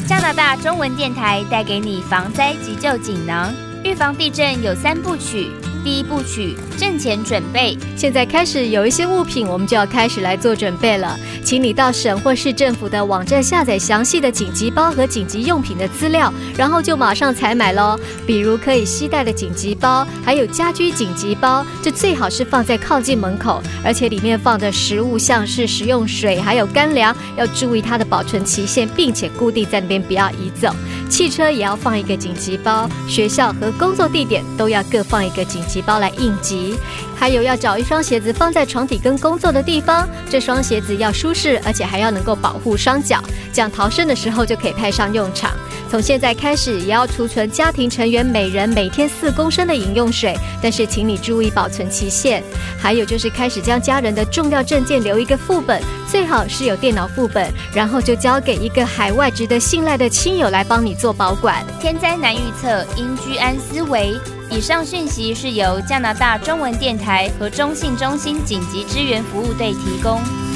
加拿大中文电台带给你防灾急救锦囊。预防地震有3部曲，第1部曲震前准备。 现在开始有一些物品，我们就要开始来做准备了。请你到省或市政府的网站下载详细的紧急包和紧急用品的资料，然后就马上采买咯。比如可以携带的紧急包，还有家居紧急包，这最好是放在靠近门口，而且里面放着食物，像是食用水还有干粮，要注意它的保存期限，并且固定在那边，不要移走。汽车也要放一个紧急包，学校和工作地点都要各放一个紧急包来应急。还有要找一双鞋子放在床底跟工作的地方，这双鞋子要舒适，而且还要能够保护双脚，这样逃生的时候就可以派上用场。从现在开始也要储存家庭成员每人每天4公升的饮用水，但是请你注意保存期限。还有就是开始将家人的重要证件留一个副本，最好是有电脑副本，然后就交给一个海外值得信赖的亲友来帮你做保管。 天灾难预测，应居安思危。以上讯息是由加拿大中文电台和中信中心紧急支援服务队提供。